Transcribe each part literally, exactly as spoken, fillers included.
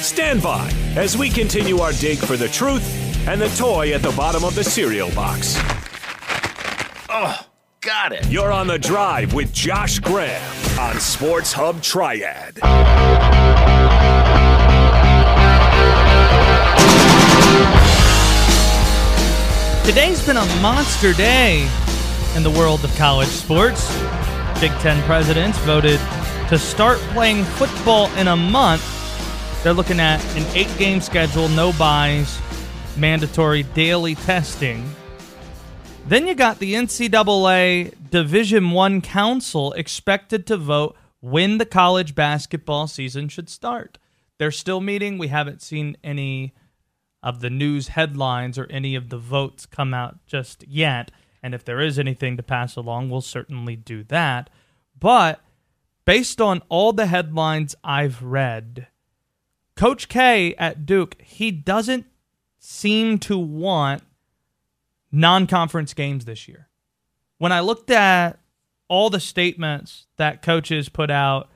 Stand by as we continue our dig for the truth and the toy at the bottom of the cereal box. Oh, got it. You're on The Drive with Josh Graham on Sports Hub Triad. Today's been a monster day in the world of college sports. Big Ten presidents voted to start playing football in a month. They're looking at an eight-game schedule, no byes, mandatory daily testing. Then you got the N C double A Division I Council expected to vote when the college basketball season should start. They're still meeting. We haven't seen any of the news headlines or any of the votes come out just yet. And if there is anything to pass along, we'll certainly do that. But based on all the headlines I've read, Coach K at Duke, he doesn't seem to want non-conference games this year. When I looked at all the statements that coaches put out,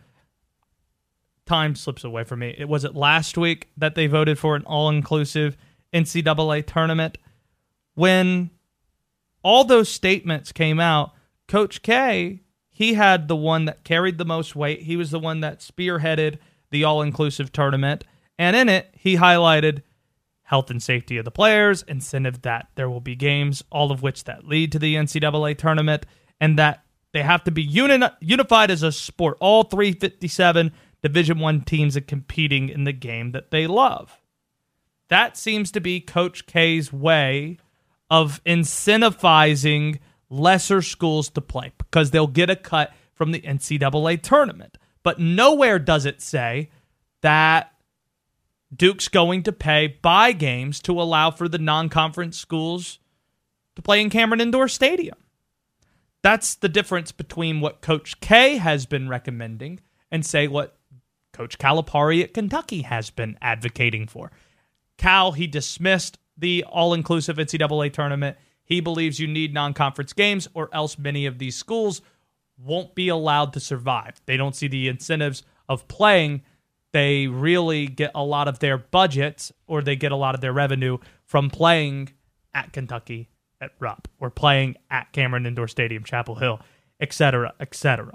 time slips away from me. It was it last week that they voted for an all-inclusive N C double A tournament. When all those statements came out, Coach K, he had the one that carried the most weight. He was the one that spearheaded the all-inclusive tournament. And in it, he highlighted health and safety of the players, incentive that there will be games, all of which that lead to the N C double A tournament, and that they have to be uni- unified as a sport. All three hundred fifty-seven Division I teams are competing in the game that they love. That seems to be Coach K's way of incentivizing lesser schools to play because they'll get a cut from the N C double A tournament. But nowhere does it say that Duke's going to pay buy games to allow for the non-conference schools to play in Cameron Indoor Stadium. That's the difference between what Coach K has been recommending and, say, what Coach Calipari at Kentucky has been advocating for. Cal, he dismissed the all-inclusive N C double A tournament. He believes you need non-conference games or else many of these schools won't be allowed to survive. They don't see the incentives of playing. They really get a lot of their budgets or they get a lot of their revenue from playing at Kentucky at Rupp or playing at Cameron Indoor Stadium, Chapel Hill, et cetera, et cetera.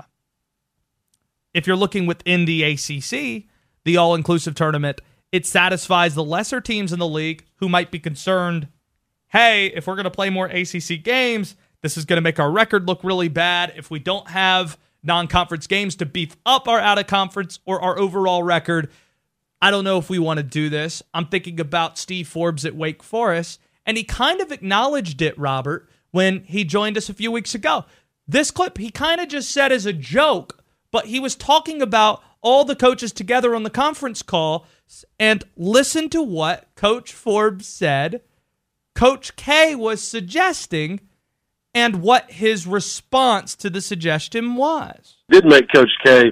If you're looking within the A C C, the all-inclusive tournament, it satisfies the lesser teams in the league who might be concerned, hey, if we're going to play more A C C games, this is going to make our record look really bad. If we don't have non-conference games to beef up our out-of-conference or our overall record, I don't know if we want to do this. I'm thinking about Steve Forbes at Wake Forest, and he kind of acknowledged it, Robert, when he joined us a few weeks ago. This clip, he kind of just said as a joke, but he was talking about all the coaches together on the conference call, and listen to what Coach Forbes said Coach K was suggesting and what his response to the suggestion was. Did make Coach K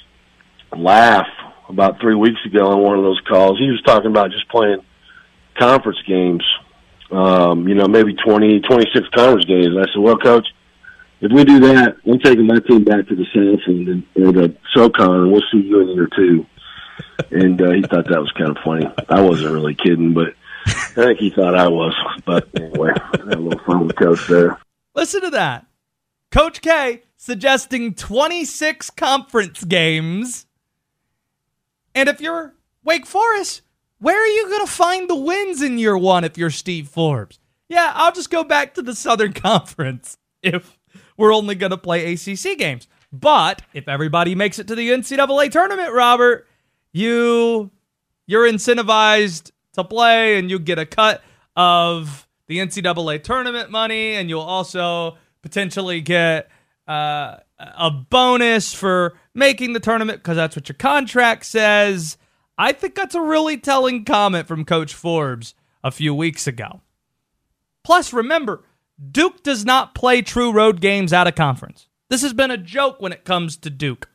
laugh about three weeks ago on one of those calls. He was talking about just playing conference games, um, you know, maybe twenty, twenty-six conference games. I said, well, Coach, if we do that, I'm taking my team back to the South and, and the SoCon, and we'll see you in year two. And uh, he thought that was kind of funny. I wasn't really kidding, but I think he thought I was. But anyway, I had a little fun with Coach there. Listen to that. Coach K suggesting twenty-six conference games. And if you're Wake Forest, where are you going to find the wins in year one if you're Steve Forbes? Yeah, I'll just go back to the Southern Conference if we're only going to play A C C games. But if everybody makes it to the N C double A tournament, Robert, you, you're incentivized to play and you get a cut of the N C double A tournament money, and you'll also potentially get uh, a bonus for making the tournament because that's what your contract says. I think that's a really telling comment from Coach Forbes a few weeks ago. Plus, remember, Duke does not play true road games out of conference. This has been a joke when it comes to Duke.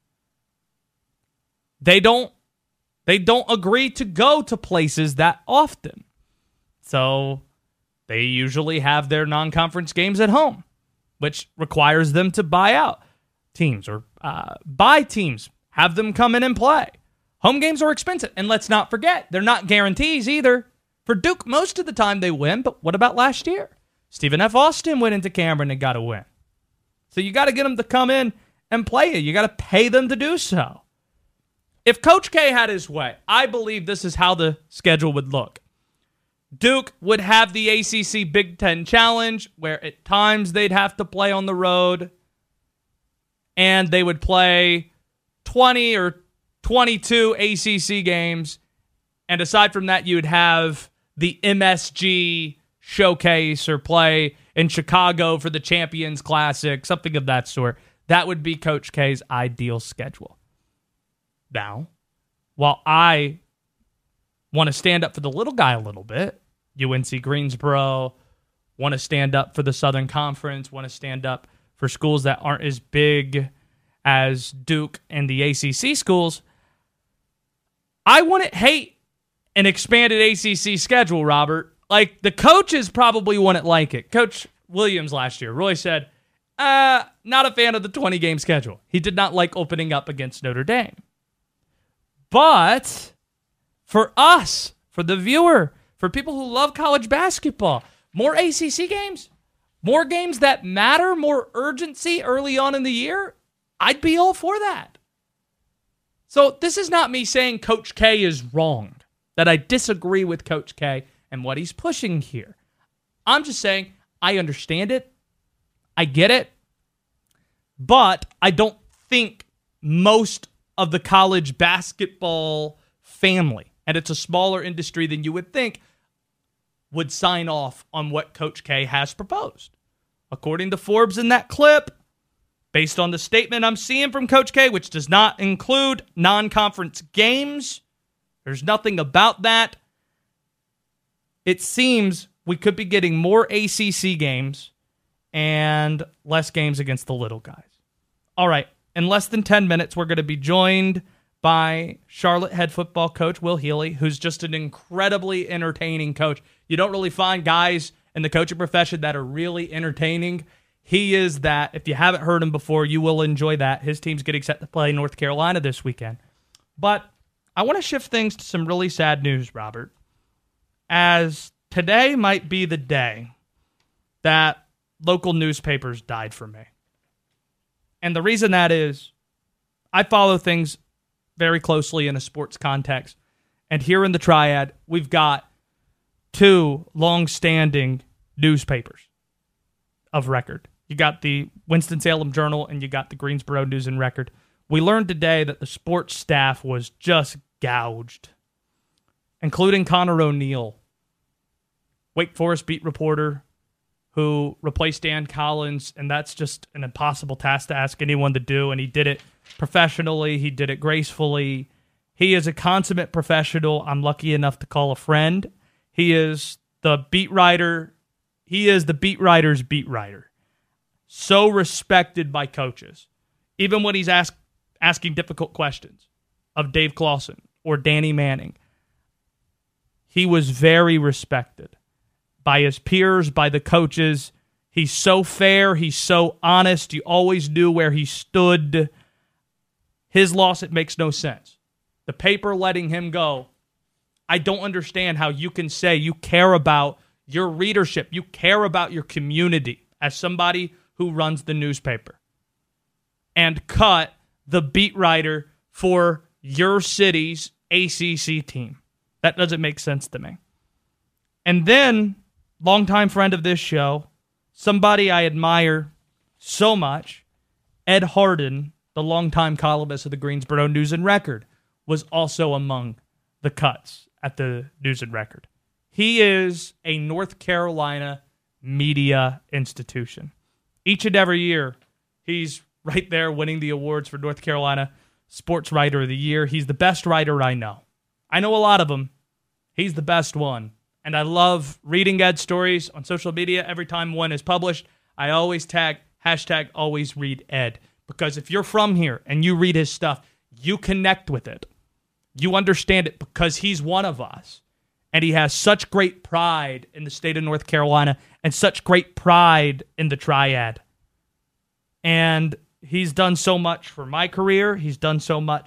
They don't, they don't agree to go to places that often. So they usually have their non-conference games at home, which requires them to buy out teams or uh, buy teams, have them come in and play. Home games are expensive. And let's not forget, they're not guarantees either. For Duke, most of the time they win, but what about last year? Stephen F. Austin went into Cameron and got a win. So you got to get them to come in and play you. You got to pay them to do so. If Coach K had his way, I believe this is how the schedule would look. Duke would have the A C C Big Ten Challenge, where at times they'd have to play on the road, and they would play twenty or twenty-two A C C games, and aside from that, you would have the M S G showcase or play in Chicago for the Champions Classic, something of that sort. That would be Coach K's ideal schedule. Now, while I want to stand up for the little guy a little bit, U N C Greensboro, want to stand up for the Southern Conference, want to stand up for schools that aren't as big as Duke and the A C C schools, I wouldn't hate an expanded A C C schedule, Robert. Like, the coaches probably wouldn't like it. Coach Williams last year really said, uh, not a fan of the twenty-game schedule. He did not like opening up against Notre Dame. But for us, for the viewer, for people who love college basketball, more A C C games, more games that matter, more urgency early on in the year, I'd be all for that. So this is not me saying Coach K is wrong, that I disagree with Coach K and what he's pushing here. I'm just saying I understand it. I get it. But I don't think most of the college basketball family, and it's a smaller industry than you would think, would sign off on what Coach K has proposed. According to Forbes in that clip, based on the statement I'm seeing from Coach K, which does not include non-conference games, there's nothing about that. It seems we could be getting more A C C games and less games against the little guys. All right, in less than ten minutes, we're going to be joined by Charlotte head football coach Will Healy, who's just an incredibly entertaining coach. You don't really find guys in the coaching profession that are really entertaining. He is that. If you haven't heard him before, you will enjoy that. His team's getting set to play North Carolina this weekend. But I want to shift things to some really sad news, Robert, as today might be the day that local newspapers died for me. And the reason that is, I follow things very closely in a sports context. And here in the Triad, we've got two long-standing newspapers of record. You got the Winston-Salem Journal and you got the Greensboro News and Record. We learned today that the sports staff was just gouged, including Connor O'Neill, Wake Forest beat reporter who replaced Dan Collins, and that's just an impossible task to ask anyone to do, and he did it professionally. He did it gracefully. He is a consummate professional I'm lucky enough to call a friend. He is the beat writer. He is the beat writer's beat writer. So respected by coaches. Even when he's ask, asking difficult questions of Dave Clawson or Danny Manning, he was very respected by his peers, by the coaches. He's so fair. He's so honest. You always knew where he stood. His loss, it makes no sense. The paper letting him go, I don't understand how you can say you care about your readership, you care about your community as somebody who runs the newspaper, and cut the beat writer for your city's A C C team. That doesn't make sense to me. And then, longtime friend of this show, somebody I admire so much, Ed Harden, the longtime columnist of the Greensboro News and Record, was also among the cuts at the News and Record. He is a North Carolina media institution. Each and every year, he's right there winning the awards for North Carolina Sports Writer of the Year. He's the best writer I know. I know a lot of them. He's the best one. And I love reading Ed's stories on social media. Every time one is published, I always tag, hashtag always read Ed. Because if you're from here and you read his stuff, you connect with it. You understand it because he's one of us. And he has such great pride in the state of North Carolina and such great pride in the Triad. And he's done so much for my career. He's done so much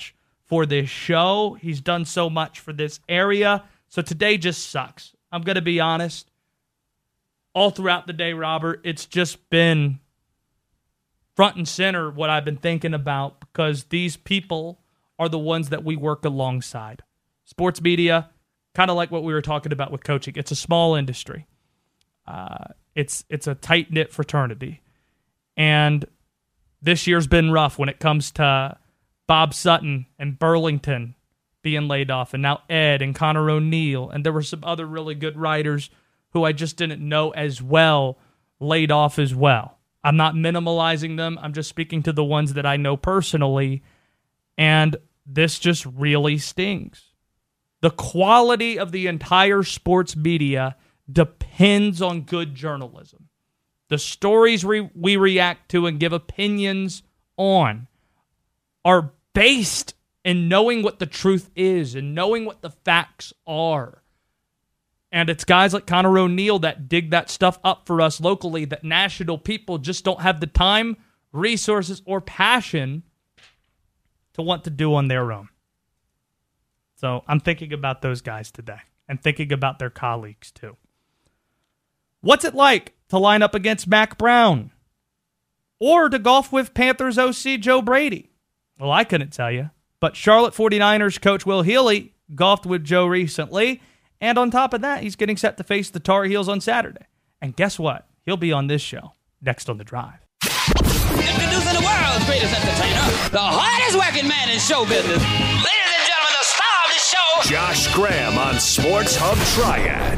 for this show. He's done so much for this area. So today just sucks. I'm going to be honest. All throughout the day, Robert, it's just been front and center what I've been thinking about, because these people are the ones that we work alongside. Sports media, kind of like what we were talking about with coaching. It's a small industry. Uh, it's it's a tight-knit fraternity. And this year's been rough when it comes to Bob Sutton and Burlington being laid off, and now Ed and Connor O'Neill, and there were some other really good writers who I just didn't know as well laid off as well. I'm not minimalizing them. I'm just speaking to the ones that I know personally, and this just really stings. The quality of the entire sports media depends on good journalism. The stories we, we react to and give opinions on are based in knowing what the truth is and knowing what the facts are. And it's guys like Connor O'Neill that dig that stuff up for us locally that national people just don't have the time, resources, or passion to want to do on their own. So I'm thinking about those guys today and thinking about their colleagues too. What's it like to line up against Mac Brown or to golf with Panthers O C Joe Brady? Well, I couldn't tell you, but Charlotte forty-niners coach Will Healy golfed with Joe recently, and on top of that, he's getting set to face the Tar Heels on Saturday. And guess what? He'll be on this show next on The Drive. Introducing the world's greatest entertainer, the hardest working man in show business. Ladies and gentlemen, the star of the show, Josh Graham on Sports Hub Triad.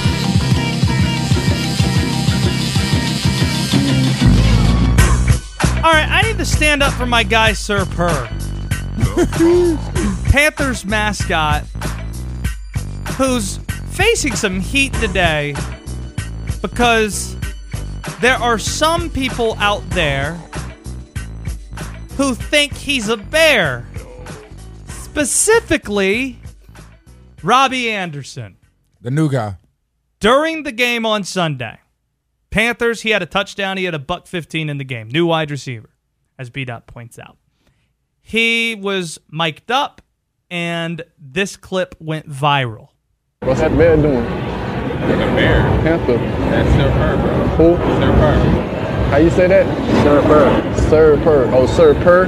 All right, I need to stand up for my guy, Sir Purr. Panthers mascot, who's facing some heat today because there are some people out there who think he's a bear. Specifically, Robbie Anderson. The new guy. During the game on Sunday, Panthers, he had a touchdown. He had a buck fifteen in the game. New wide receiver, as B-Dot points out. He was mic'd up, and this clip went viral. What's that bear doing? The bear? Panther. That's Sir Purr, bro. Who? Sir Purr. How you say that? Sir Purr. Sir Purr. Oh, Sir Purr.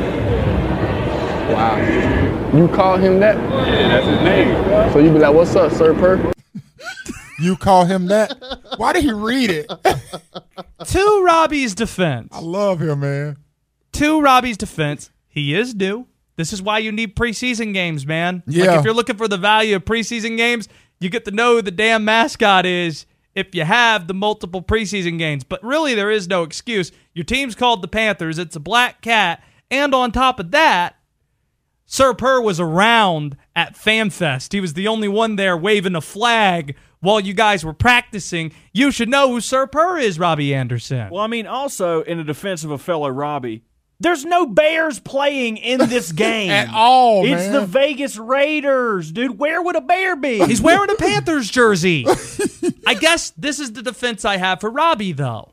Wow. You call him that? Yeah, that's his name. So you be like, what's up, Sir Purr? You call him that? Why did he read it? To Robbie's defense. I love him, man. To Robbie's defense, he is new. This is why you need preseason games, man. Yeah. Like if you're looking for the value of preseason games, you get to know who the damn mascot is if you have the multiple preseason games. But really, there is no excuse. Your team's called the Panthers. It's a black cat. And on top of that, Sir Purr was around at FanFest. He was the only one there waving a flag while you guys were practicing. You should know who Sir Purr is, Robbie Anderson. Well, I mean, also, in the defense of a fellow Robbie, there's no Bears playing in this game. At all, It's man. the Vegas Raiders, dude. Where would a bear be? He's wearing a Panthers jersey. I guess this is the defense I have for Robbie, though.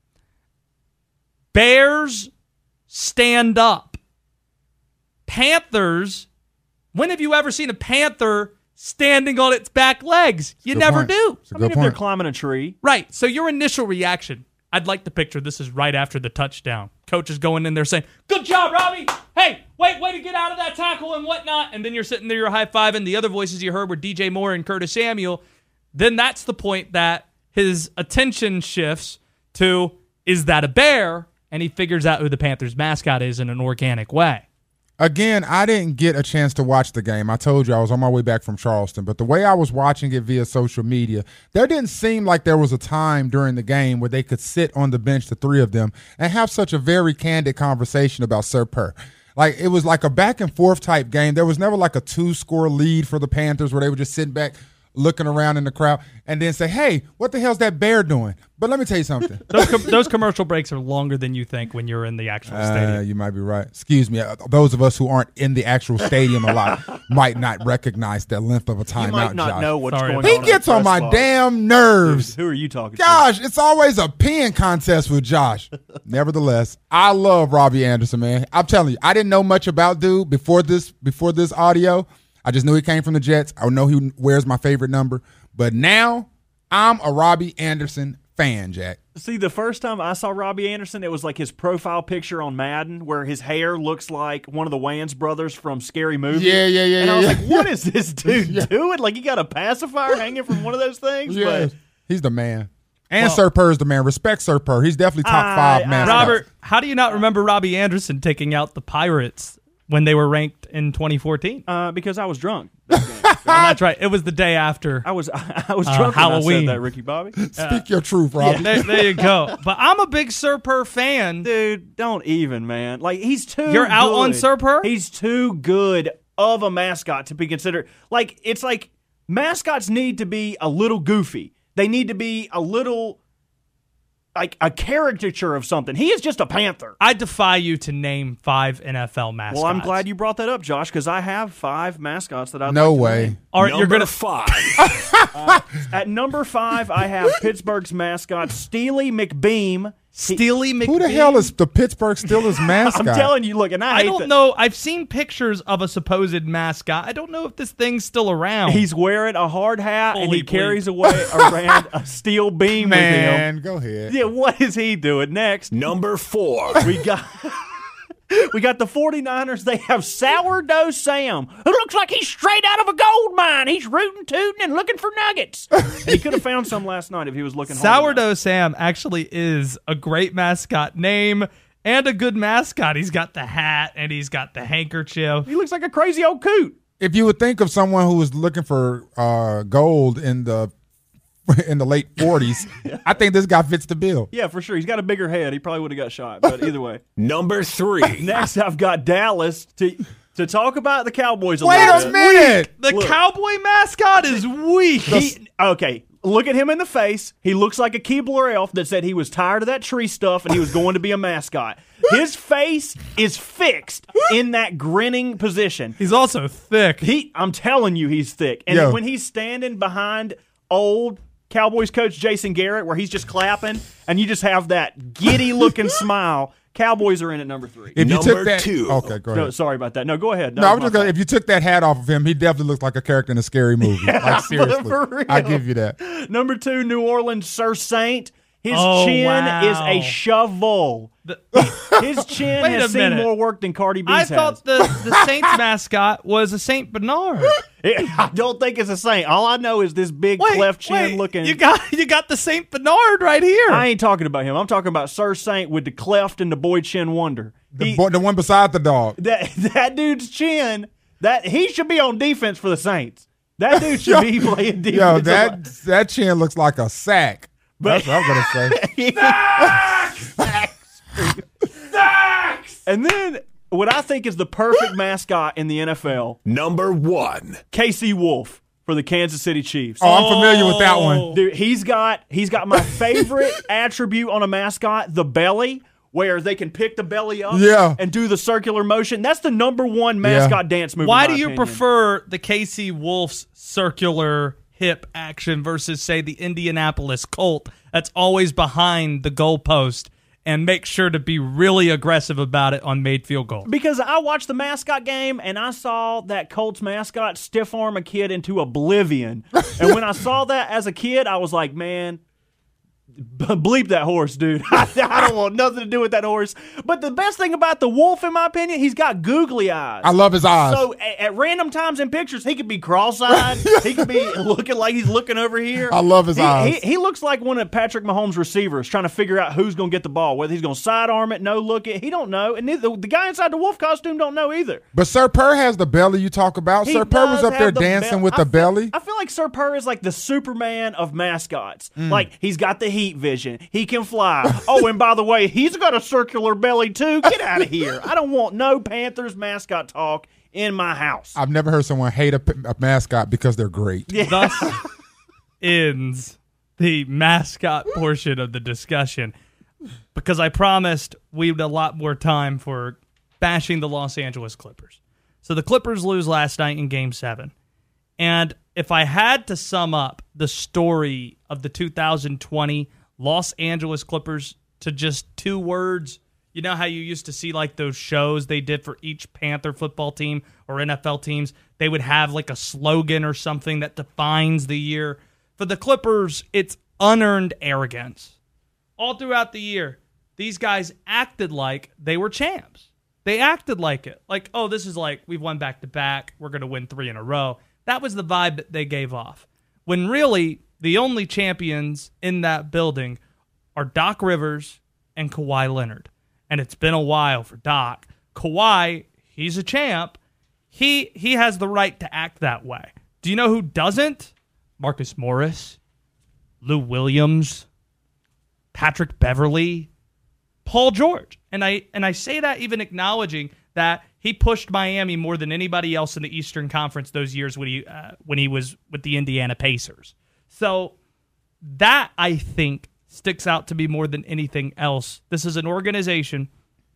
Bears stand up. Panthers, when have you ever seen a panther standing on its back legs? You Good never point. do. It's a I good mean, if they're point. climbing a tree. Right. So your initial reaction, I'd like to picture this is right after the touchdown. Coach is going in there saying, good job, Robbie. Hey, wait, way to get out of that tackle and whatnot. And then you're sitting there, you're high-fiving. The other voices you heard were D J Moore and Curtis Samuel. Then that's the point that his attention shifts to, is that a bear? And he figures out who the Panthers mascot is in an organic way. Again, I didn't get a chance to watch the game. I told you I was on my way back from Charleston. But the way I was watching it via social media, there didn't seem like there was a time during the game where they could sit on the bench, the three of them, and have such a very candid conversation about Sir Purr. Like, it was like a back-and-forth type game. There was never like a two-score lead for the Panthers where they were just sitting back. looking around in the crowd, and then say, hey, what the hell's that bear doing? But let me tell you something. Those, com- those commercial breaks are longer than you think when you're in the actual Uh, stadium. you might be right. Excuse me. uh, Those of us who aren't in the actual stadium a lot might not recognize that length of a You timeout, might not Josh. know what's Sorry. going He on. gets in the on my press box. damn nerves. Who are you talking to? Gosh, it's always a peeing contest with Josh. Nevertheless, I love Robbie Anderson, man. I'm telling you, I didn't know much about dude before this before this audio. I just knew he came from the Jets. I know he wears my favorite number. But now I'm a Robbie Anderson fan, Jack. See, the first time I saw Robbie Anderson, it was like his profile picture on Madden where his hair looks like one of the Wayans brothers from Scary Movie. Yeah, yeah, yeah, And I yeah, was yeah. like, what is this dude Yeah. doing? Like, he got a pacifier hanging from one of those things? Yeah, But he's the man. And Well- Sir Purr's the man. Respect Sir Purr. He's definitely top I- five I- mascots. Robert, how do you not remember Robbie Anderson taking out the Pirates when they were ranked in twenty fourteen? uh, because I was drunk. That game. Oh, that's right. It was the day after. I was I was Uh, drunk when I Halloween. said that, Ricky Bobby. Speak your truth, Robbie. there, there you go. But I'm a big Sir Purr fan. Dude, don't even, man. Like, he's too You're out on good. Sir Purr? He's too good of a mascot to be considered. Like, it's like mascots need to be a little goofy. They need to be a little, like, a caricature of something. He is just a panther. I defy you to name five N F L mascots. Well, I'm glad you brought that up, Josh, because I have five mascots that I'd No like to way. name. All right, Number you're gonna. five. At number five, I have Pittsburgh's mascot, Steely McBeam. Steely McBeam. Who the hell is the Pittsburgh Steelers mascot? I'm telling you, look, and I, I hate don't that- know. I've seen pictures of a supposed mascot. I don't know if this thing's still around. He's wearing a hard hat and Holy he carries away around a steel beam with him. Man, go ahead. Yeah, what is he doing next? Number four. We got we got the 49ers. They have Sourdough Sam, who looks like he's straight out of a gold mine. He's rooting, tooting, and looking for nuggets. And he could have found some last night if he was looking hard enough. Sourdough Sam actually is a great mascot name and a good mascot. He's got the hat and he's got the handkerchief. He looks like a crazy old coot. If you would think of someone who was looking for uh, gold in the in the late forties, I think this guy fits the bill. Yeah, for sure. He's got a bigger head. He probably would have got shot. But either way. Number three. Next, I've got Dallas to to talk about the Cowboys a Wait little a bit. minute. The Look. cowboy mascot is weak. He, okay, look at him in the face. He looks like a Keebler elf that said he was tired of that tree stuff and he was going to be a mascot. His face is fixed in that grinning position. He's also thick. He, I'm telling you, he's thick. And Yo. when he's standing behind old Cowboys coach Jason Garrett, where he's just clapping, and you just have that giddy-looking smile, Cowboys are in at number three. If you Number took that, two. Okay, go No, ahead. sorry about that. No, go ahead. No, That I was was my just gonna, fault. if you took that hat off of him, he definitely looks like a character in a scary movie. Like seriously, for real. I give you that. Number two, New Orleans Sir Saint. His Oh, chin wow. is a shovel. The- His chin Wait has a seen minute. more work than Cardi B's I has. thought the, the Saints mascot was a Saint Bernard. I don't think it's a Saint. All I know is this big Wait, cleft chin wait, looking. You got you got the Saint Bernard right here. I ain't talking about him. I'm talking about Sir Saint with the cleft and the boy chin wonder. The, He- boy, the one beside the dog. that that dude's chin. That he should be on defense for the Saints. That dude should be playing defense. Yo, that that chin looks like a sack. That's what I'm gonna say. And then what I think is the perfect mascot in the N F L, Number one. Casey Wolf for the Kansas City Chiefs. Oh, I'm familiar with that one. Dude, he's got he's got my favorite attribute on a mascot, the belly, where they can pick the belly up Yeah. and do the circular motion. That's the number one mascot dance move. Why in do my you opinion. prefer the Casey Wolf's circular hip action versus, say, the Indianapolis Colt that's always behind the goalpost and make sure to be really aggressive about it on made field goal? Because I watched the mascot game and I saw that Colts mascot stiff arm a kid into oblivion. And when I saw that as a kid, I was like, man, b- bleep that horse, dude. I, I don't want nothing to do with that horse. But the best thing about the wolf, in my opinion, he's got googly eyes. I love his eyes. So at, at random times in pictures, he could be cross-eyed. He could be looking like he's looking over here. I love his he, eyes. He, he looks like one of Patrick Mahomes' receivers trying to figure out who's going to get the ball, whether he's going to sidearm it, no look it. He don't know. And neither, the guy inside the wolf costume don't know either. But Sir Purr has the belly you talk about. He Sir Purr was does up there have the dancing bel- with I the feel- belly. I feel like Sir Purr is like the Superman of mascots. Mm. Like, he's got the heat vision. He can fly. Oh, and by the way, he's got a circular belly too. Get out of here. I don't want no Panthers mascot talk in my house. I've never heard someone hate a, a mascot because they're great. Yeah. Thus ends the mascot portion of the discussion, because I promised we had a lot more time for bashing the Los Angeles Clippers. So the Clippers lose last night in Game seven. And if I had to sum up the story of the two thousand twenty Los Angeles Clippers to just two words, you know how you used to see like those shows they did for each Panther football team or N F L teams? They would have like a slogan or something that defines the year. For the Clippers, it's unearned arrogance. All throughout the year, these guys acted like they were champs. They acted like it. Like, oh, this is like, we've won back-to-back. We're going to win three in a row. That was the vibe that they gave off. When really, the only champions in that building are Doc Rivers and Kawhi Leonard. And it's been a while for Doc. Kawhi, he's a champ. He he has the right to act that way. Do you know who doesn't? Marcus Morris, Lou Williams, Patrick Beverly, Paul George. And I and I say that even acknowledging that he pushed Miami more than anybody else in the Eastern Conference those years when he uh, when he was with the Indiana Pacers. So that, I think, sticks out to me more than anything else. This is an organization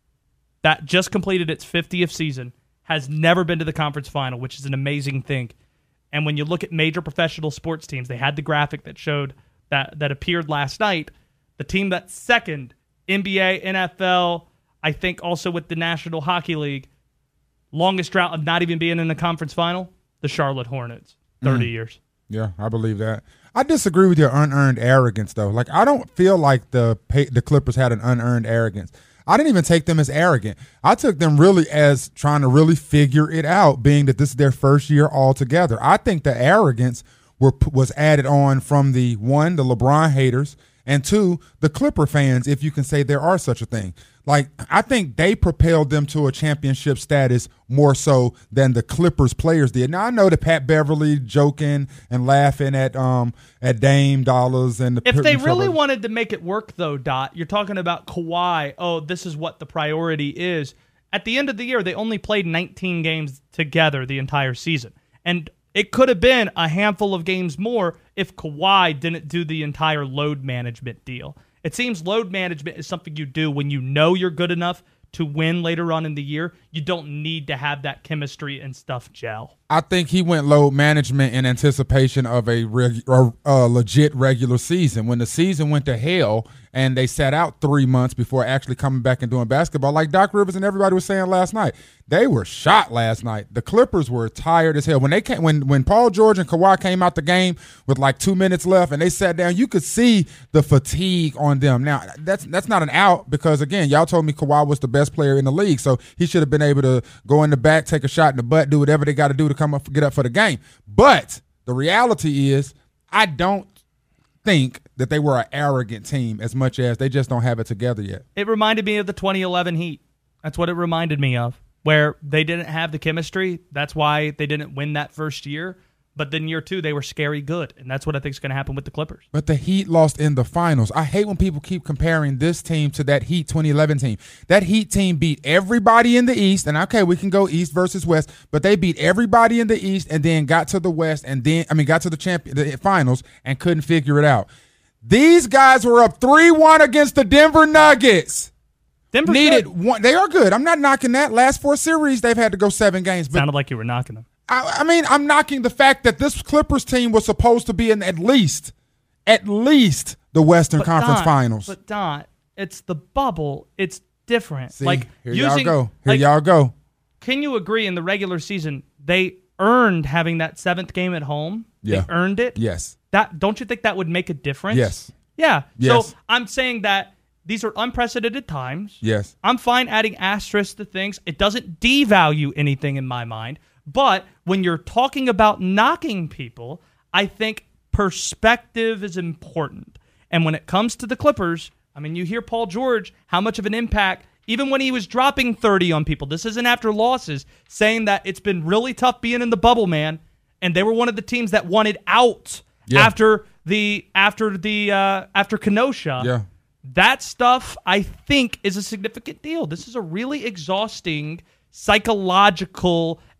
that just completed its fiftieth season, has never been to the conference final, which is an amazing thing. And when you look at major professional sports teams, they had the graphic that showed that that appeared last night. The team that's second, N B A, N F L, I think also with the National Hockey League, longest drought of not even being in the conference final, the Charlotte Hornets, thirty mm. years. Yeah, I believe that. I disagree with your unearned arrogance, though. Like, I don't feel like the the Clippers had an unearned arrogance. I didn't even take them as arrogant. I took them really as trying to really figure it out, being that this is their first year altogether. I think the arrogance were, was added on from the, one, the LeBron haters, and two, the Clipper fans, if you can say there are such a thing. Like, I think they propelled them to a championship status more so than the Clippers players did. Now, I know that Pat Beverly joking and laughing at um at Dame Dollars and the if they really wanted to make it work, though, Dot, you're talking about Kawhi. Oh, this is what the priority is. At the end of the year, they only played nineteen games together the entire season, and it could have been a handful of games more if Kawhi didn't do the entire load management deal. It seems load management is something you do when you know you're good enough to win later on in the year. You don't need to have that chemistry and stuff gel. I think he went load management in anticipation of a, reg- a legit regular season. When the season went to hell and they sat out three months before actually coming back and doing basketball, like Doc Rivers and everybody was saying last night, they were shot last night. The Clippers were tired as hell. When they came, when when Paul George and Kawhi came out the game with like two minutes left and they sat down, you could see the fatigue on them. Now, that's that's not an out because, again, y'all told me Kawhi was the best player in the league, so he should have been able to go in the back, take a shot in the butt, do whatever they got to do to come up, get up for the game. But the reality is, I don't think that they were an arrogant team as much as they just don't have it together yet. It reminded me of the twenty eleven Heat. That's what it reminded me of, where they didn't have the chemistry. That's why they didn't win that first year. But then year two, they were scary good, and that's what I think is going to happen with the Clippers. But the Heat lost in the finals. I hate when people keep comparing this team to that Heat twenty eleven team. That Heat team beat everybody in the East, and okay, we can go East versus West, but they beat everybody in the East and then got to the West and then, I mean, got to the champion, the finals and couldn't figure it out. These guys were up three one against the Denver Nuggets. Denver needed good. one. They are good. I'm not knocking that. Last four series, they've had to go seven games. But sounded like you were knocking them. I, I mean, I'm knocking the fact that this Clippers team was supposed to be in at least, at least the Western but Conference Don, Finals. But Don, it's the bubble. It's different. See, like here using, y'all go. Here like, y'all go. Can you agree in the regular season they earned having that seventh game at home? Yeah. They earned it. Yes. That don't you think that would make a difference? Yes. Yeah. Yes. So I'm saying that these are unprecedented times. Yes. I'm fine adding asterisks to things. It doesn't devalue anything in my mind. But when you're talking about knocking people, I think perspective is important. And when it comes to the Clippers, I mean, you hear Paul George, how much of an impact, even when he was dropping thirty on people, this isn't after losses, saying that it's been really tough being in the bubble, man. And they were one of the teams that wanted out yeah. after the after the uh, after Kenosha. Yeah. That stuff, I think, is a significant deal. This is a really exhausting psychological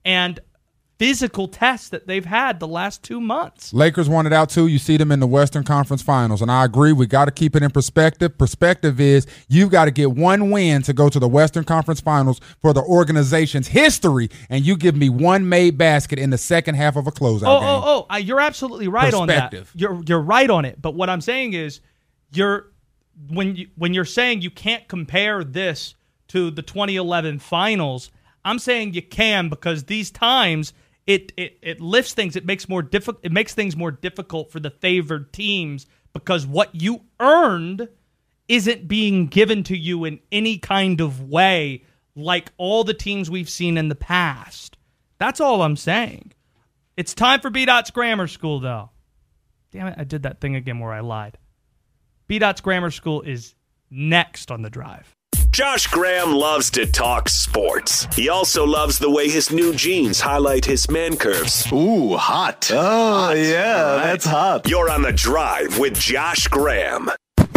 and physical tests that they've had the last two months. Lakers won it out too. You see them in the Western Conference Finals, and I agree. We got to keep it in perspective. Perspective is you've got to get one win to go to the Western Conference Finals for the organization's history, and you give me one made basket in the second half of a closeout oh, game. Oh, oh, oh! You're absolutely right on that. You're you're right on it. But what I'm saying is, you're when you when you're saying you can't compare this to the twenty eleven Finals, I'm saying you can because these times. It, it it lifts things. It makes more difficult. It makes things more difficult for the favored teams because what you earned isn't being given to you in any kind of way like all the teams we've seen in the past. That's all I'm saying. It's time for B-Dot's Grammar School, though. Damn it, I did that thing again where I lied. B-Dot's Grammar School is next on the drive. Josh Graham loves to talk sports. He also loves the way his new jeans highlight his man curves. Ooh, hot. Oh, hot. yeah, right. That's hot. You're on the drive with Josh Graham.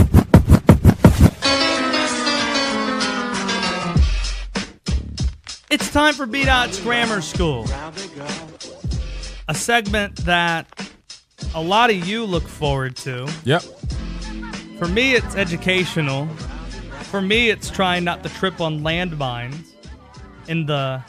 It's time for B-Dot's Grammar School. A segment that a lot of you look forward to. Yep. For me, it's educational. For me, it's trying not to trip on landmines in the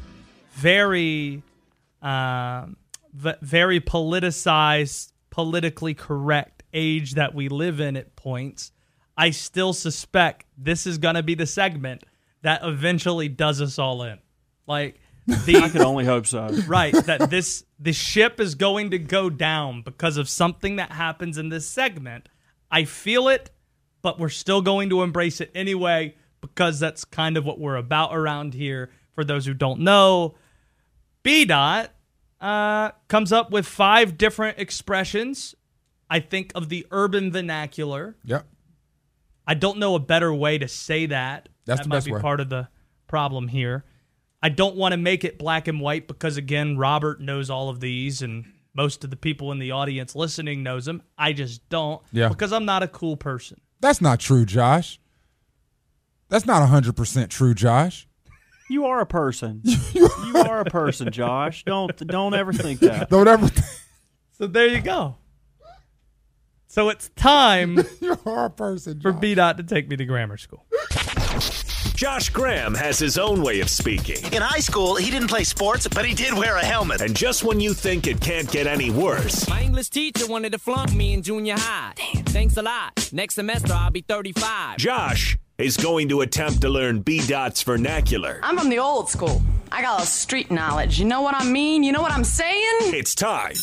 very, uh, v- very politicized, politically correct age that we live in at points. I still suspect this is going to be the segment that eventually does us all in. Like the, I could only hope so. Right, that this the ship is going to go down because of something that happens in this segment. I feel it. But we're still going to embrace it anyway because that's kind of what we're about around here. For those who don't know, B-Dot uh, comes up with five different expressions, I think, of the urban vernacular. Yep. I don't know a better way to say that. That's that the might best be way. part of the problem here. I don't want to make it black and white because, again, Robert knows all of these and most of the people in the audience listening knows them. I just don't yeah. because I'm not a cool person. That's not true, Josh. That's not one hundred percent true, Josh. You are a person. You are a person, Josh. Don't don't ever think that. Don't ever think. So there you go. So it's time you are a person, Josh. for B-Dot to take me to grammar school. Josh Graham has his own way of speaking. In high school, he didn't play sports, but he did wear a helmet. And just when you think it can't get any worse. My English teacher wanted to flunk me in junior high. Damn. Thanks a lot. Next semester, I'll be thirty-five. Josh is going to attempt to learn B-Dot's vernacular. I'm from the old school. I got a street knowledge. You know what I mean? You know what I'm saying? It's time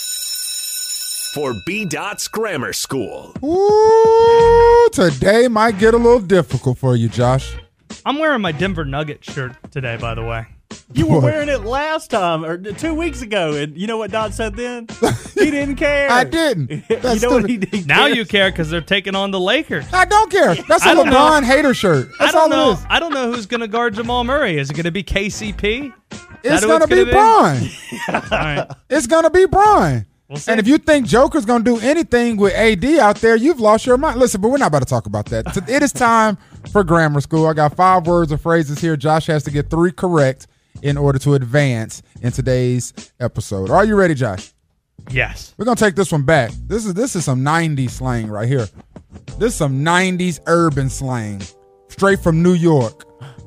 for B-Dot's Grammar School. Ooh, today might get a little difficult for you, Josh. I'm wearing my Denver Nuggets shirt today, by the way. You were wearing it last time, or two weeks ago, and you know what Dot said then? He didn't care. I didn't. You know what he didn't Now care? you care because they're taking on the Lakers. I don't care. That's a I don't LeBron know. hater shirt. That's I don't all know. it is. I don't know who's going to guard Jamal Murray. Is it going to be K C P? It's going to be Bron. All right. It's going to be Bron. We'll see. And if you think Joker's going to do anything with A D out there, you've lost your mind. Listen, but we're not about to talk about that. It is time for grammar school. I got five words or phrases here. Josh has to get three correct in order to advance in today's episode. Are you ready, Josh? Yes. We're going to take this one back. This is this is some nineties slang right here. This is some nineties urban slang. Straight from New York.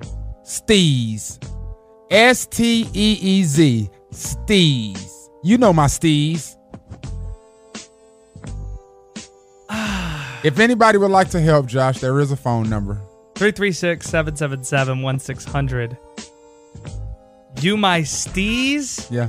Steez. S T E E Z. Steez. You know my steez. If anybody would like to help Josh, there is a phone number. three three six, seven seven seven, one six zero zero. You my steez? Yeah.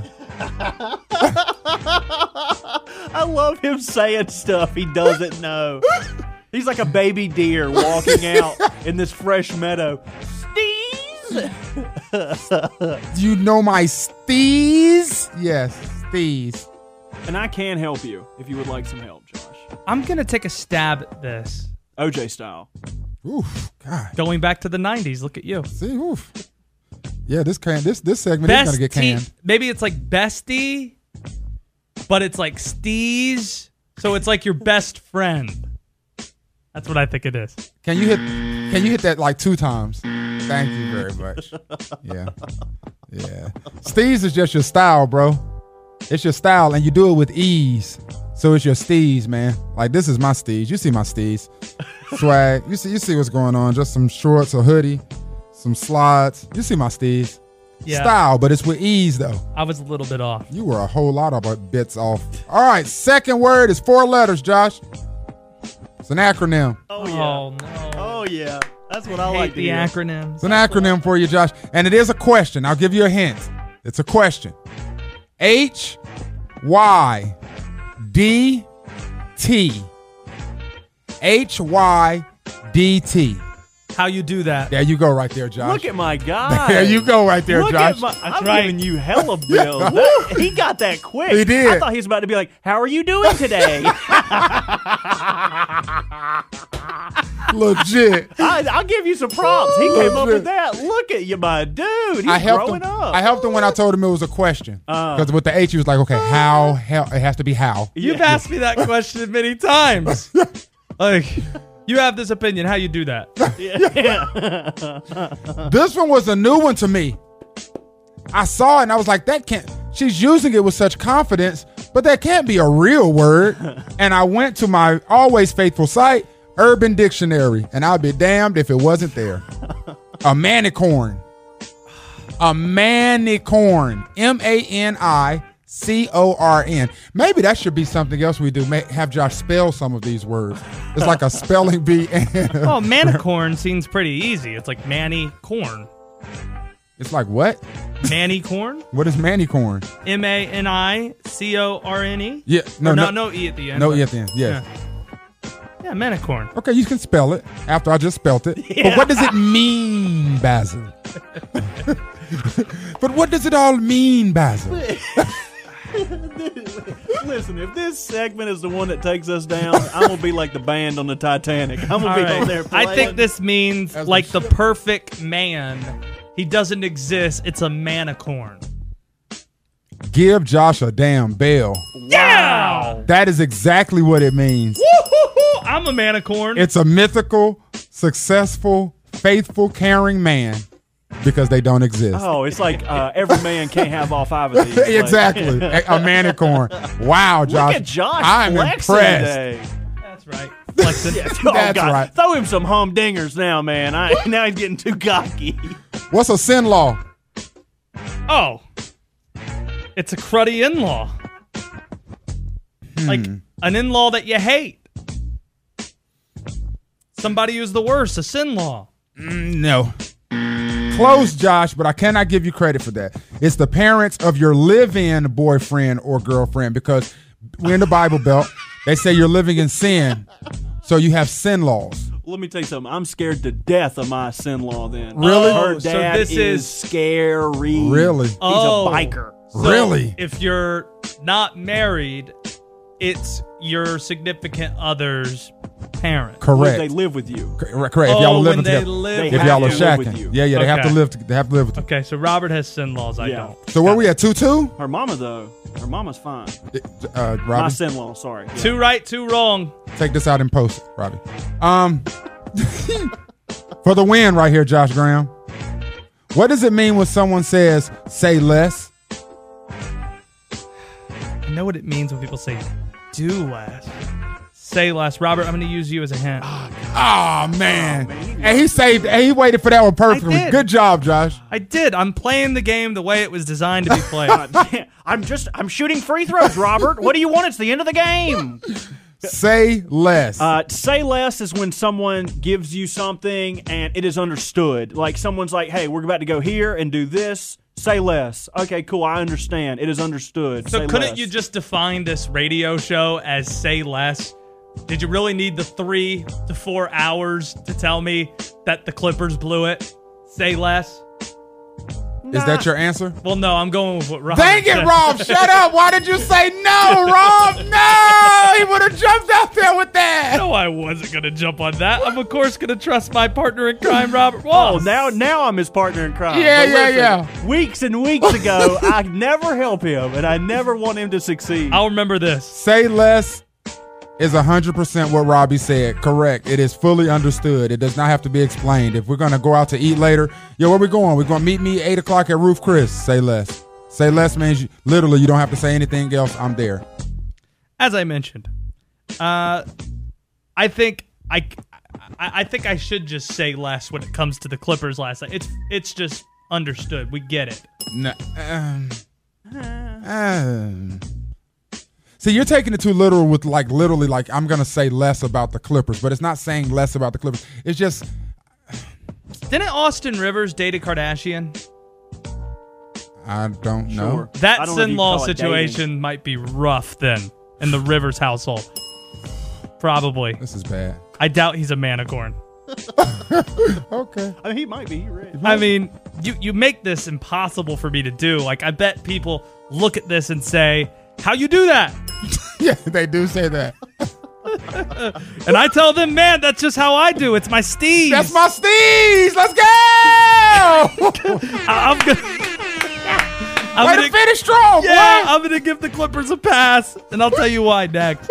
I love him saying stuff he doesn't know. He's like a baby deer walking out in this fresh meadow. Steez! You know my steez? Yes, steez. And I can help you if you would like some help, Josh. I'm going to take a stab at this. O J style. Oof, God. Going back to the nineties, look at you. See, oof. Yeah, this can this this segment is gonna get canned. Bestie- Maybe it's like bestie, but it's like steez, so it's like your best friend. That's what I think it is. Can you hit? Can you hit that like two times? Thank you very much. Yeah. Yeah. Steez is just your style, bro. It's your style, and you do it with ease. So it's your steez, man. Like, this is my steez. You see my steez. Swag. You see you see what's going on. Just some shorts, a hoodie, some slides. You see my steez. Yeah. Style, but it's with ease, though. I was a little bit off. You were a whole lot of bits off. All right, second word is four letters, Josh. It's an acronym. Oh, yeah. Oh, no. Oh, yeah. That's what I, I hate like to the hear. acronyms. It's an acronym for you, Josh. And it is a question. I'll give you a hint. It's a question. H Y D T. H Y D T. How you do that? There you go right there, Josh. Look at my guy. There you go right there, Look Josh. At my, I'm right. giving you hella bill. That- he got that quick. He did. I thought he was about to be like, how are you doing today? Legit. I, I'll give you some props. He came up Legit. with that. Look at you, my dude. He's I helped growing him. up. I helped him when I told him it was a question. Uh. Because with the H, he was like, okay, how, how, it has to be how. You've asked me that question many times. Like, you have this opinion. How you do that? This one was a new one to me. I saw it and I was like, that can't, she's using it with such confidence, but that can't be a real word. And I went to my always faithful site, Urban Dictionary, and I'll be damned if it wasn't there. A manicorn. A manicorn. M A N I C O R N. Maybe that should be something else we do. May, have Josh spell some of these words. It's like a spelling bee. Oh, manicorn seems pretty easy. It's like Manny corn. It's like what? Manny corn? What is manicorn? M A N I C O R N E? Yeah, no, Or no, no, no E at the end. No but- E at the end. Yes. Yeah. Yeah, manicorn. Okay, you can spell it after I just spelt it. But what does it mean, Basil? But what does it all mean, Basil? Listen, if this segment is the one that takes us down, I'm gonna be like the band on the Titanic. I'm gonna All be right. on there. I Playing. think this means As we like the should. perfect man. He doesn't exist. It's a manicorn. Give Josh a damn bell. Yeah! That is exactly what it means. Woo-hoo-hoo! I'm a manicorn. It's a mythical, successful, faithful, caring man because they don't exist. Oh, it's like uh, every man can't have all five of these. Like- Exactly. a, a manicorn. Wow, Josh. Look at Josh I'm flexing impressed. today. That's right. Flexing. Oh, That's God. right. Throw him some humdingers now, man. I, now he's getting too cocky. What's a sin law? Oh. It's a cruddy in-law. Like an in-law that you hate. Somebody who's the worst, a sin-law. Mm, no. Close, Josh, but I cannot give you credit for that. It's the parents of your live-in boyfriend or girlfriend because we're in the Bible Belt. They say you're living in sin, so you have sin laws. Let me tell you something. I'm scared to death of my sin-law then. Really? Her Oh, so dad this is, is- scary. Really? He's Oh. a biker. So Really? If you're not married, it's your significant other's parent. Correct. They live with you. Correct. Correct. If y'all Oh, are living when they together. live They If have y'all are to live with shacking. you. Yeah, yeah, they have to Okay. live. To, they have to live with you. Okay, so Robert has sin-laws. I Yeah. don't. So where we at? Two two. Her mama, though, her mama's fine. Uh, My Robbie, sin-law, sorry. Yeah. Two right, two wrong. take this out and post it, Robbie. Um, for the win right here, Josh Graham. What does it mean when someone says "say less"? I know what it means when people say do less. Say less. Robert, I'm going to use you as a hint. Oh man! And he saved. And he waited for that one perfectly. did. Good job, Josh. I did. I'm playing the game the way it was designed to be played. I'm just, I'm shooting free throws, Robert. What do you want? It's the end of the game. Say less. Uh, say less is when someone gives you something and it is understood. Like someone's like, hey, we're about to go here and do this. Say less. Okay, cool. I understand. It is understood. So Say couldn't less. you just define this radio show as say less? Did you really need the three to four hours to tell me that the Clippers blew it? Say less? Is that your answer? Well, no, I'm going with what Rob Dang it, said. Rob! Shut up! Why did you say no, Rob? No! He would have jumped out there with that. No, I wasn't going to jump on that. I'm, of course, going to trust my partner in crime, Robert Oh, Walls. now now I'm his partner in crime. Yeah, But yeah, listen, yeah. Weeks and weeks ago, I never help him, and I never want him to succeed. I'll remember this. Say less is one hundred percent what Robbie said. Correct. It is fully understood. It does not have to be explained. If we're going to go out to eat later, yo, where we going? We're going to meet me eight o'clock at Roof Chris. Say less. Say less means you, literally you don't have to say anything else. I'm there. As I mentioned, uh, I think I, I, I think I should just say less when it comes to the Clippers last night. It's it's just understood. We get it. No, um, um, see, you're taking it too literal with like literally like I'm going to say less about the Clippers, but it's not saying less about the Clippers. It's just. Didn't Austin Rivers date a Kardashian? I don't know. Sure. That I don't know if you sin-law call it situation dating. might be rough then in the Rivers household. Probably. This is bad. I doubt he's a manicorn. Okay. I mean, he might be. He right. I mean, you, you make this impossible for me to do. Like, I bet people look at this and say, how you do that? Yeah, they do say that. And I tell them, man, that's just how I do. It's my steez. That's my steez. Let's go. I, I'm gonna, I'm Way gonna to finish strong, yeah, boy. I'm going to give the Clippers a pass, and I'll tell you why next.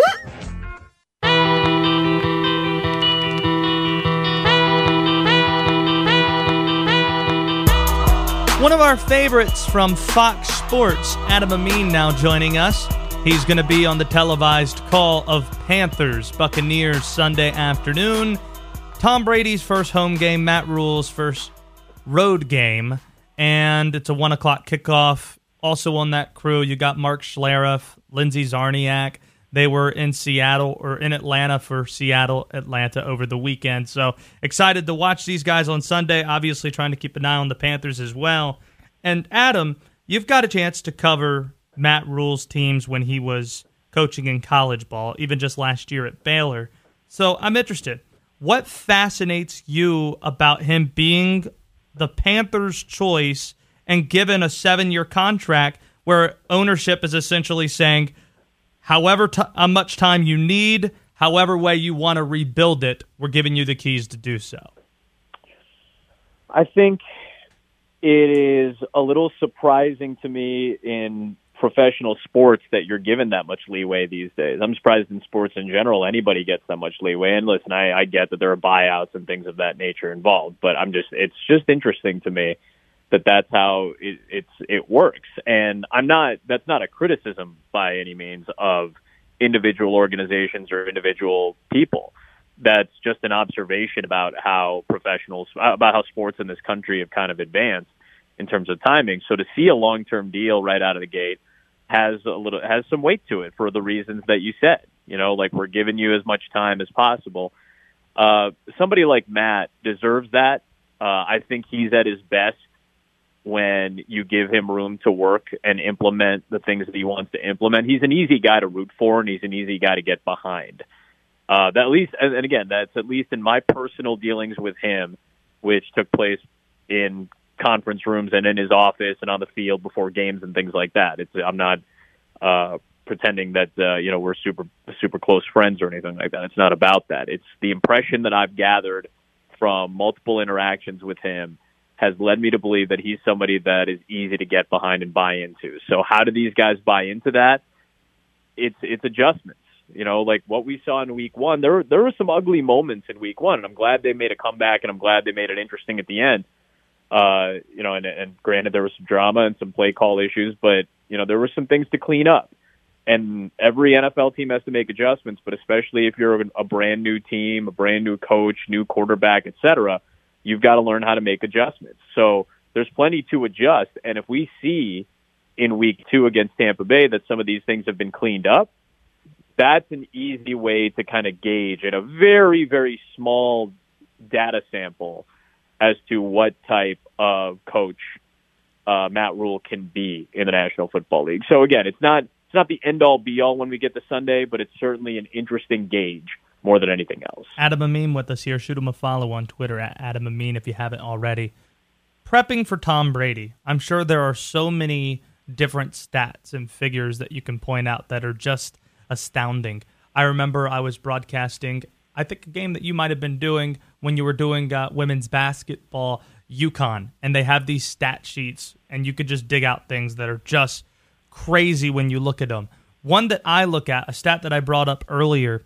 One of our favorites from Fox Sports, Adam Amin, now joining us. He's going to be on the televised call of Panthers Buccaneers Sunday afternoon. Tom Brady's first home game, Matt Rule's first road game, and it's a one o'clock kickoff. Also on that crew, you got Mark Schlereth, Lindsey Zarniak. They were in Seattle or in Atlanta for Seattle, Atlanta over the weekend. So excited to watch these guys on Sunday. Obviously trying to keep an eye on the Panthers as well. And Adam, you've got a chance to cover Matt Rule's teams when he was coaching in college ball, even just last year at Baylor. So I'm interested. What fascinates you about him being the Panthers' choice and given a seven-year contract where ownership is essentially saying, however t- how much time you need, however way you want to rebuild it, we're giving you the keys to do so? I think it is a little surprising to me in professional sports that you're given that much leeway these days. I'm surprised in sports in general anybody gets that much leeway. And listen, I, I get that there are buyouts and things of that nature involved, but I'm just it's just interesting to me that that's how it, it's it works. And I'm not that's not a criticism by any means of individual organizations or individual people. That's just an observation about how professionals about how sports in this country have kind of advanced in terms of timing. So to see a long-term deal right out of the gate has a little has some weight to it for the reasons that you said. You know, like we're giving you as much time as possible. Uh, somebody like Matt deserves that. Uh, I think he's at his best when you give him room to work and implement the things that he wants to implement. He's an easy guy to root for, and he's an easy guy to get behind. Uh, that at least, and again, that's at least in my personal dealings with him, which took place in conference rooms and in his office and on the field before games and things like that. It's I'm not uh, pretending that uh, you know we're super super close friends or anything like that. It's not about that. It's the impression that I've gathered from multiple interactions with him has led me to believe that he's somebody that is easy to get behind and buy into. So how do these guys buy into that? It's it's adjustments. You know, like what we saw in week one, there there were some ugly moments in week one, and I'm glad they made a comeback, and I'm glad they made it interesting at the end. Uh, you know, and, and granted there was some drama and some play call issues, but, you know, there were some things to clean up. And every N F L team has to make adjustments, but especially if you're a brand new team, a brand new coach, new quarterback, et cetera, you've got to learn how to make adjustments. So there's plenty to adjust. And if we see in week two against Tampa Bay that some of these things have been cleaned up, that's an easy way to kind of gauge at a very, very small data sample as to what type of coach uh, Matt Rule can be in the National Football League. So again, it's not it's not the end-all be-all when we get to Sunday, but it's certainly an interesting gauge more than anything else. Adam Amin with us here. Shoot him a follow on Twitter at Adam Amin if you haven't already. Prepping for Tom Brady, I'm sure there are so many different stats and figures that you can point out that are just astounding. I remember I was broadcasting, I think a game that you might have been doing when you were doing uh, women's basketball, UConn, and they have these stat sheets, and you could just dig out things that are just crazy when you look at them. One that I look at, a stat that I brought up earlier,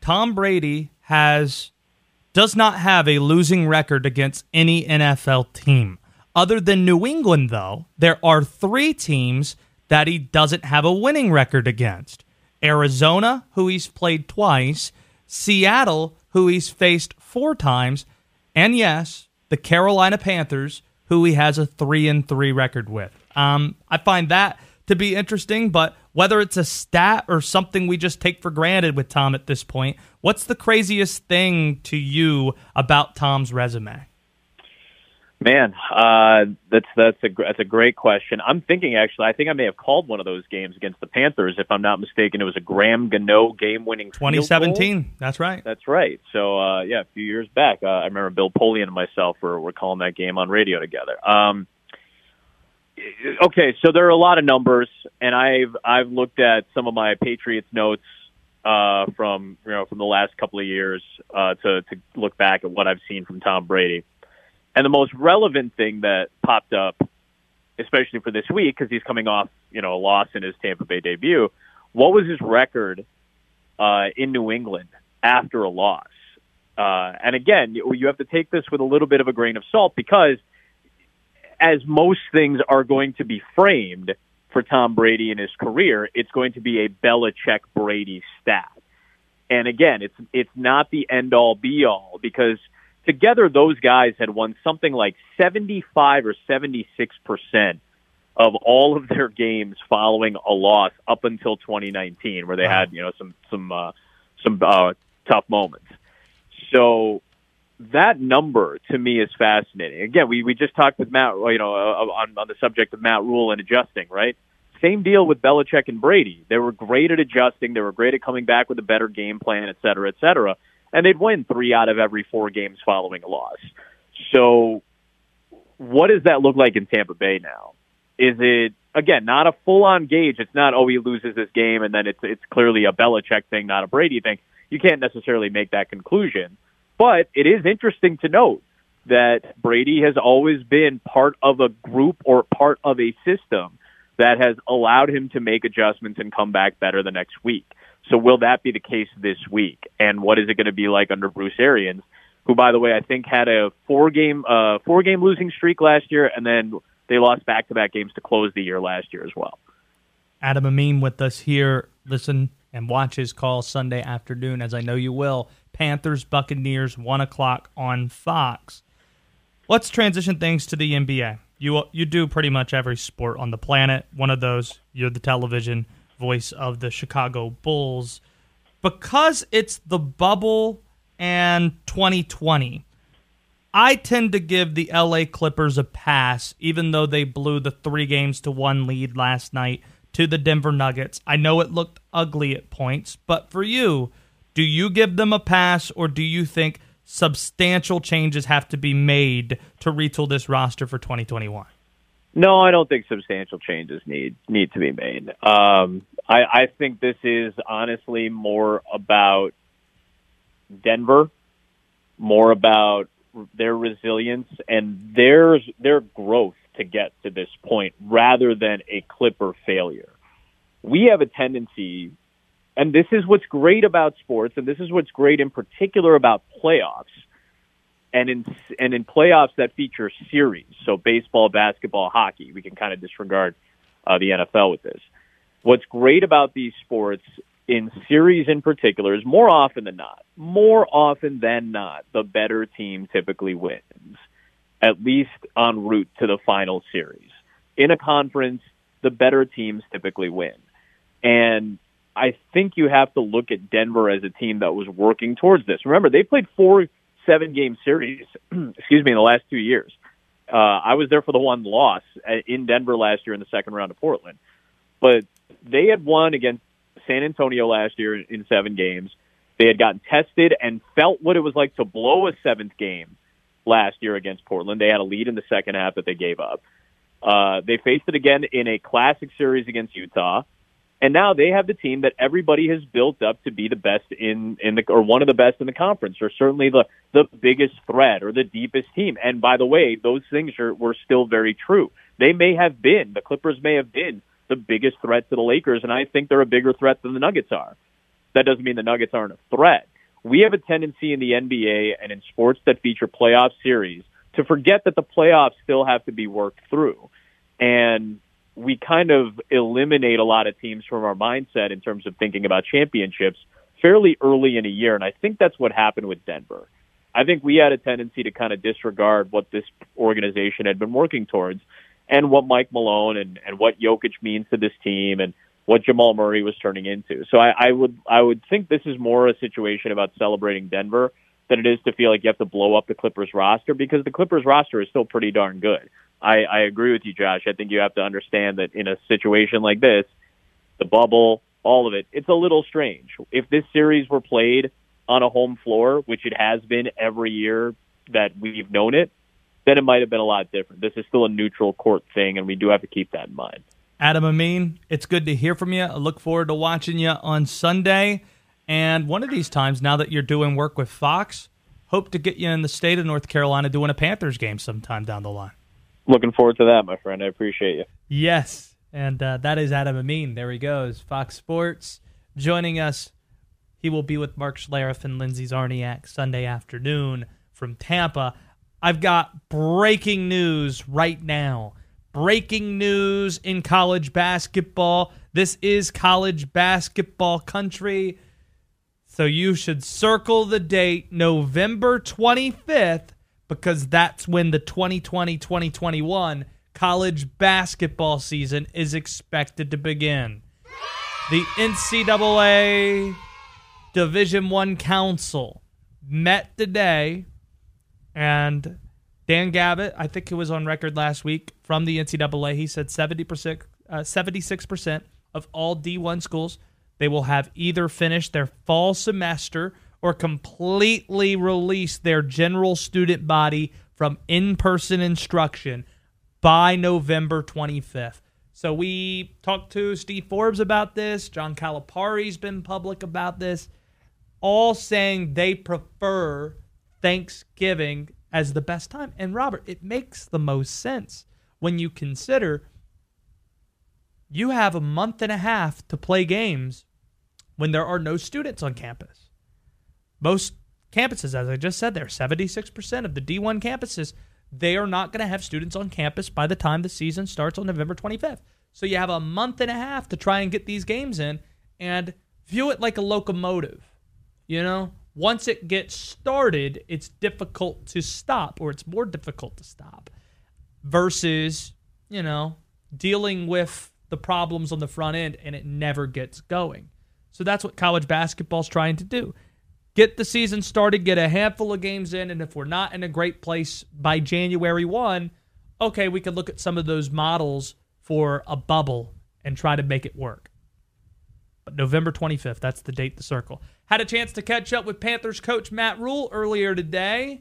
Tom Brady has does not have a losing record against any N F L team. Other than New England, though, there are three teams that he doesn't have a winning record against. Arizona, who he's played twice, Seattle, who he's faced four times, and yes, the Carolina Panthers, who he has a three and three record with. Um, I find that to be interesting, but whether it's a stat or something we just take for granted with Tom at this point, what's the craziest thing to you about Tom's resume? Man, uh, that's that's a that's a great question. I'm thinking actually, I think I may have called one of those games against the Panthers, if I'm not mistaken. It was a Graham Gano game-winning twenty seventeen. That's right. That's right. So uh, yeah, a few years back, uh, I remember Bill Polian and myself were were calling that game on radio together. Um, okay, so there are a lot of numbers, and I've I've looked at some of my Patriots notes uh, from you know from the last couple of years uh, to to look back at what I've seen from Tom Brady. And the most relevant thing that popped up, especially for this week, because he's coming off, you know, a loss in his Tampa Bay debut, what was his record uh, in New England after a loss? Uh, and again, you have to take this with a little bit of a grain of salt because, as most things are going to be framed for Tom Brady in his career, it's going to be a Belichick-Brady stat. And again, it's it's not the end-all, be-all, because together, those guys had won something like seventy-five or seventy-six percent of all of their games following a loss up until twenty nineteen, where they had, you know, some some uh, some uh, tough moments. So that number to me is fascinating. Again, we, we just talked with Matt, you know, uh, on on the subject of Matt Rule and adjusting, right? Same deal with Belichick and Brady. They were great at adjusting. They were great at coming back with a better game plan, et cetera, et cetera. And they'd win three out of every four games following a loss. So what does that look like in Tampa Bay now? Is it, again, not a full-on gauge? It's not, oh, he loses this game, and then it's it's clearly a Belichick thing, not a Brady thing. You can't necessarily make that conclusion. But it is interesting to note that Brady has always been part of a group or part of a system that has allowed him to make adjustments and come back better the next week. So will that be the case this week? And what is it going to be like under Bruce Arians, who, by the way, I think had a four-game uh, four-game losing streak last year, and then they lost back-to-back games to close the year last year as well. Adam Amin with us here. Listen and watch his call Sunday afternoon, as I know you will. Panthers, Buccaneers, one o'clock on Fox. Let's transition things to the N B A. You, you do pretty much every sport on the planet. One of those, you're the television voice of the Chicago Bulls. Because it's the bubble and twenty twenty, I tend to give the L A Clippers a pass, even though they blew the three games to one lead last night to the Denver Nuggets. I know it looked ugly at points, but for you, do you give them a pass, or do you think substantial changes have to be made to retool this roster for twenty twenty-one? No, I don't think substantial changes need need to be made. Um, I, I think this is honestly more about Denver, more about their resilience and their their growth to get to this point, rather than a Clipper failure. We have a tendency, and this is what's great about sports, and this is what's great in particular about playoffs, and in and in playoffs that feature series, so baseball, basketball, hockey. We can kind of disregard uh, the N F L with this. What's great about these sports in series in particular is more often than not, more often than not, the better team typically wins, at least en route to the final series. In a conference, the better teams typically win. And I think you have to look at Denver as a team that was working towards this. Remember, they played four seven-game series, excuse me, in the last two years. Uh, I was there for the one loss in Denver last year in the second round of Portland. But they had won against San Antonio last year in seven games. They had gotten tested and felt what it was like to blow a seventh game last year against Portland. They had a lead in the second half that they gave up. Uh, they faced it again in a classic series against Utah. And now they have the team that everybody has built up to be the best in, in the, or one of the best in the conference, or certainly the, the biggest threat or the deepest team. And by the way, those things are, were still very true. They may have been, the Clippers may have been the biggest threat to the Lakers, and I think they're a bigger threat than the Nuggets are. That doesn't mean the Nuggets aren't a threat. we have a tendency in the N B A and in sports that feature playoff series to forget that the playoffs still have to be worked through. And we kind of eliminate a lot of teams from our mindset in terms of thinking about championships fairly early in a year. And I think that's what happened with Denver. I think we had a tendency to kind of disregard what this organization had been working towards and what Mike Malone and, and what Jokic means to this team and what Jamal Murray was turning into. So I, I would I would think this is more a situation about celebrating Denver than it is to feel like you have to blow up the Clippers roster, because the Clippers roster is still pretty darn good. I, I agree with you, Josh. I think you have to understand that in a situation like this, the bubble, all of it, it's a little strange. If this series were played on a home floor, which it has been every year that we've known it, then it might have been a lot different. This is still a neutral court thing, and we do have to keep that in mind. Adam Amin, it's good to hear from you. I look forward to watching you on Sunday. And one of these times, now that you're doing work with Fox, hope to get you in the state of North Carolina doing a Panthers game sometime down the line. Looking forward to that, my friend. I appreciate you. Yes, and uh, that is Adam Amin. There he goes, Fox Sports, joining us. He will be with Mark Schlereth and Lindsay Zarniak Sunday afternoon from Tampa. I've got breaking news right now. Breaking news in college basketball. This is college basketball country. So you should circle the date November twenty-fifth, because that's when the twenty twenty twenty twenty-one college basketball season is expected to begin. The N C double A Division I Council met today, and Dan Gavitt, I think it was on record last week from the N C double A, he said seventy percent, uh, seventy-six percent of all D one schools, they will have either finished their fall semester or completely release their general student body from in-person instruction by November twenty-fifth. So we talked to Steve Forbes about this. John Calipari's been public about this, all saying they prefer Thanksgiving as the best time. And Robert, it makes the most sense when you consider you have a month and a half to play games when there are no students on campus. Most campuses, as I just said there, seventy-six percent of the D one campuses, they are not going to have students on campus by the time the season starts on November twenty-fifth. So you have a month and a half to try and get these games in, and view it like a locomotive. You know, once it gets started, it's difficult to stop, or it's more difficult to stop, versus, you know, dealing with the problems on the front end and it never gets going. So that's what college basketball's trying to do. Get the season started, get a handful of games in, and if we're not in a great place by January first, okay, we can look at some of those models for a bubble and try to make it work. But November twenty-fifth, that's the date to circle. Had a chance to catch up with Panthers coach Matt Rhule earlier today,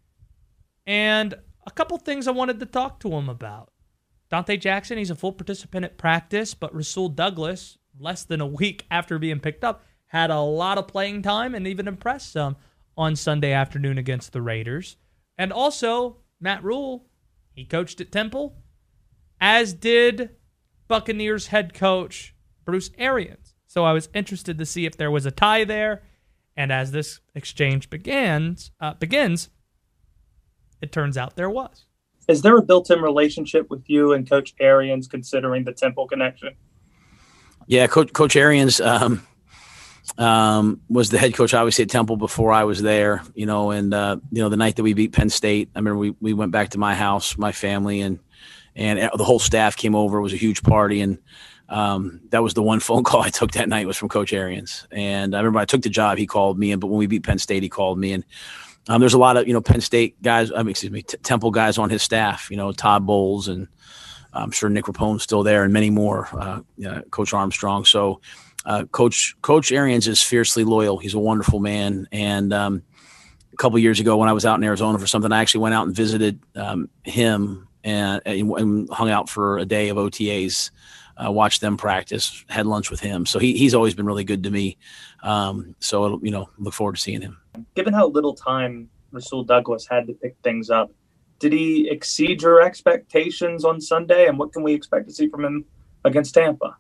and a couple things I wanted to talk to him about. Dante Jackson, he's a full participant at practice, but Rasul Douglas, less than a week after being picked up, had a lot of playing time and even impressed some on Sunday afternoon against the Raiders. And also, Matt Rhule, he coached at Temple, as did Buccaneers head coach Bruce Arians. So I was interested to see if there was a tie there. And as this exchange begins, uh, begins, it turns out there was. Is there a built-in relationship with you and Coach Arians, considering the Temple connection? Yeah, Coach, Coach Arians um, um, was the head coach, obviously, at Temple before I was there. You know, and uh, you know, the night that we beat Penn State, I remember we we went back to my house, my family, and and the whole staff came over. It was a huge party, and um, that was the one phone call I took that night was from Coach Arians. And I remember I took the job, he called me, and but when we beat Penn State, he called me, and um, there's a lot of you know Penn State guys, I mean, excuse me, T- Temple guys on his staff. You know, Todd Bowles, and I'm sure Nick Rapone's still there, and many more. Uh, yeah, Coach Armstrong. So, uh, Coach Coach Arians is fiercely loyal. He's a wonderful man. And um, a couple years ago, when I was out in Arizona for something, I actually went out and visited um, him and, and hung out for a day of O T As. Uh, watched them practice, had lunch with him. So he he's always been really good to me. Um, so you know, look forward to seeing him. Given how little time Rasul Douglas had to pick things up, did he exceed your expectations on Sunday, and what can we expect to see from him against Tampa?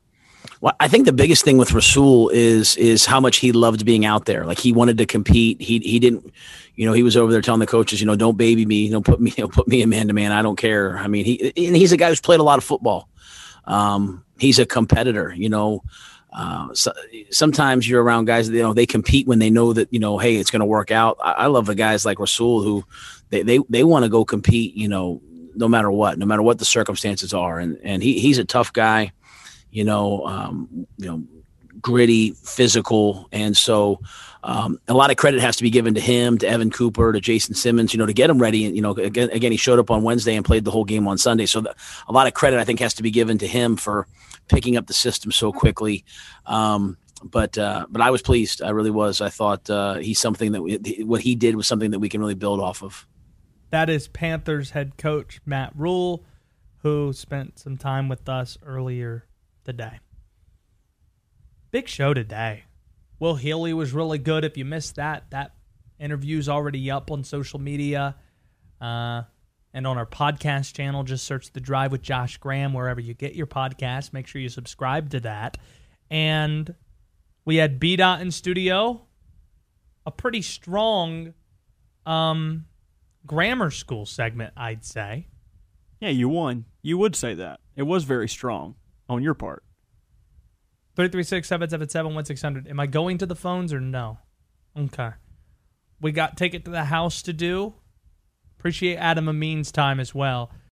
Well, I think the biggest thing with Rasul is is how much he loved being out there. Like, he wanted to compete. He he didn't, you know, he was over there telling the coaches, you know, don't baby me, you know, put me, you know, put me in man to man. I don't care. I mean, he and he's a guy who's played a lot of football. Um, he's a competitor, you know. Uh, so, sometimes you're around guys that, you know, they compete when they know that, you know, hey, it's going to work out. I, I love the guys like Rasul who they they, they want to go compete, you know, no matter what, no matter what the circumstances are. And and he he's a tough guy, you know, um, you know, gritty, physical, and so um, a lot of credit has to be given to him, to Evan Cooper, to Jason Simmons, you know, to get him ready. And, you know, again, again, he showed up on Wednesday and played the whole game on Sunday. So the, a lot of credit, I think, has to be given to him for picking up the system so quickly. Um, but uh, but I was pleased. I really was. I thought uh, he's something that we, what he did was something that we can really build off of. That is Panthers head coach Matt Rule, who spent some time with us earlier today. Big show today. Will Healy was really good. If you missed that, that interview's already up on social media uh, and on our podcast channel. Just search The Drive with Josh Graham wherever you get your podcast. Make sure you subscribe to that. And we had B-Dot in studio. A pretty strong um, grammar school segment, I'd say. Yeah, you won. You would say that. It was very strong on your part. three three six, seven seven seven, one six zero zero. Am I going to the phones or no? Okay. We got Take It to the House to do. Appreciate Adam Amin's time as well.